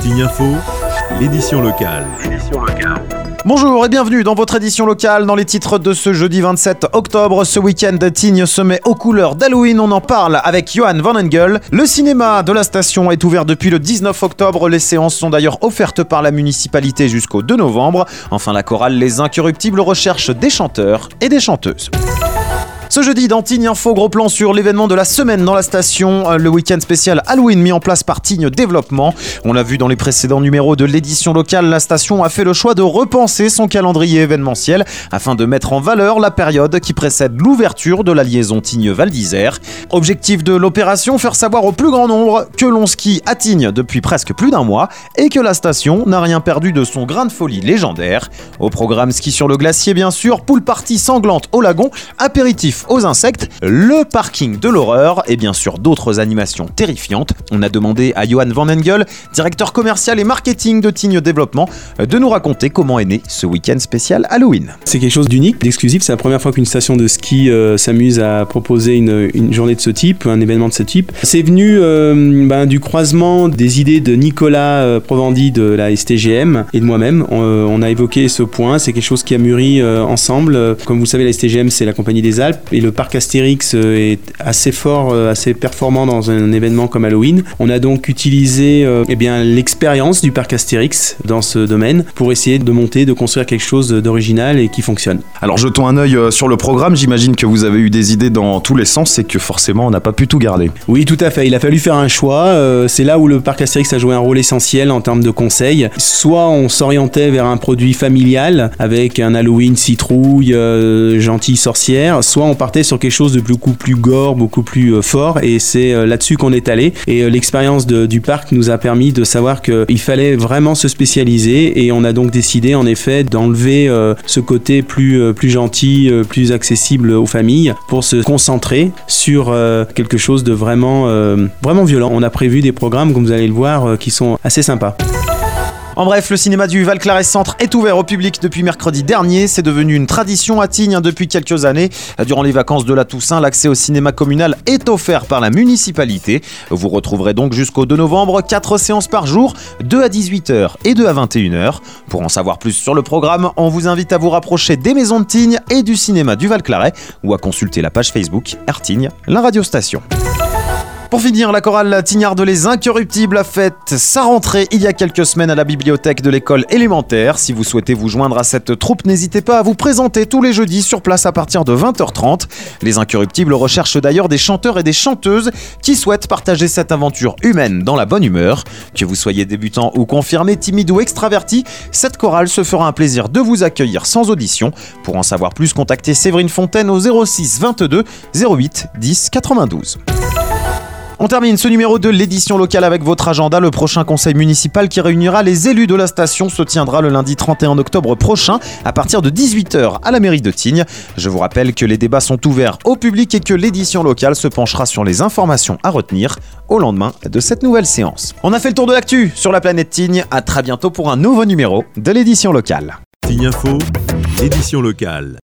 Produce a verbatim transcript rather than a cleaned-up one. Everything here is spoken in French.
Tignes Info, l'édition locale. Bonjour et bienvenue dans votre édition locale. Dans les titres de ce jeudi vingt-sept octobre, ce week-end Tignes se met aux couleurs d'Halloween. On en parle avec Johan Van Engel. Le cinéma de la station est ouvert depuis le dix-neuf octobre. Les séances sont d'ailleurs offertes par la municipalité jusqu'au deux novembre. Enfin, la chorale Les Incorruptibles recherche des chanteurs et des chanteuses. Ce jeudi, dans Tignes Info, gros plan sur l'événement de la semaine dans la station, le week-end spécial Halloween mis en place par Tignes Développement. On l'a vu dans les précédents numéros de l'édition locale, la station a fait le choix de repenser son calendrier événementiel afin de mettre en valeur la période qui précède l'ouverture de la liaison Tignes-Val d'Isère. Objectif de l'opération, faire savoir au plus grand nombre que l'on skie à Tignes depuis presque plus d'un mois et que la station n'a rien perdu de son grain de folie légendaire. Au programme ski sur le glacier bien sûr, pool party sanglante au lagon, apéritif aux insectes, le parking de l'horreur et bien sûr d'autres animations terrifiantes. On a demandé à Johan Van Engel, directeur commercial et marketing de Tignes Développement, de nous raconter comment est né ce week-end spécial Halloween. C'est quelque chose d'unique, d'exclusif. C'est la première fois qu'une station de ski euh, s'amuse à proposer une, une journée de ce type, un événement de ce type. C'est venu euh, ben, du croisement des idées de Nicolas euh, Provandi de la S T G M et de moi-même. On, euh, on a évoqué ce point, c'est quelque chose qui a mûri euh, ensemble. Comme vous savez, la S T G M, c'est la Compagnie des Alpes. Et le parc Astérix est assez fort, assez performant dans un événement comme Halloween. On a donc utilisé euh, eh bien, l'expérience du parc Astérix dans ce domaine pour essayer de monter, de construire quelque chose d'original et qui fonctionne. Alors jetons un œil sur le programme, j'imagine que vous avez eu des idées dans tous les sens et que forcément on n'a pas pu tout garder. Oui, tout à fait, il a fallu faire un choix. Euh, c'est là où le parc Astérix a joué un rôle essentiel en termes de conseils. Soit on s'orientait vers un produit familial avec un Halloween citrouille, euh, gentille sorcière, soit on partait sur quelque chose de beaucoup plus gore, beaucoup plus euh, fort, et c'est euh, là-dessus qu'on est allé. Et euh, l'expérience de, du parc nous a permis de savoir qu'il fallait vraiment se spécialiser, et on a donc décidé en effet d'enlever euh, ce côté plus, euh, plus gentil, euh, plus accessible aux familles, pour se concentrer sur euh, quelque chose de vraiment, euh, vraiment violent. On a prévu des programmes, comme vous allez le voir, euh, qui sont assez sympas. En bref, le cinéma du Val-Claret Centre est ouvert au public depuis mercredi dernier. C'est devenu une tradition à Tignes depuis quelques années. Durant les vacances de la Toussaint, l'accès au cinéma communal est offert par la municipalité. Vous retrouverez donc jusqu'au deux novembre quatre séances par jour, deux à dix-huit heures et deux à vingt et une heures. Pour en savoir plus sur le programme, on vous invite à vous rapprocher des maisons de Tignes et du cinéma du Val-Claret ou à consulter la page Facebook Air Tignes, la radiostation. Pour finir, la chorale Tignarde Les Incorruptibles a fait sa rentrée il y a quelques semaines à la bibliothèque de l'école élémentaire. Si vous souhaitez vous joindre à cette troupe, n'hésitez pas à vous présenter tous les jeudis sur place à partir de vingt heures trente. Les Incorruptibles recherchent d'ailleurs des chanteurs et des chanteuses qui souhaitent partager cette aventure humaine dans la bonne humeur. Que vous soyez débutant ou confirmé, timide ou extraverti, cette chorale se fera un plaisir de vous accueillir sans audition. Pour en savoir plus, contactez Séverine Fontaine au zéro six vingt-deux zéro huit dix quatre-vingt-douze. On termine ce numéro de l'édition locale avec votre agenda. Le prochain conseil municipal qui réunira les élus de la station se tiendra le lundi trente et un octobre prochain à partir de dix-huit heures à la mairie de Tignes. Je vous rappelle que les débats sont ouverts au public et que l'édition locale se penchera sur les informations à retenir au lendemain de cette nouvelle séance. On a fait le tour de l'actu sur la planète Tignes. À très bientôt pour un nouveau numéro de l'édition locale. Tignes Info, l'édition locale.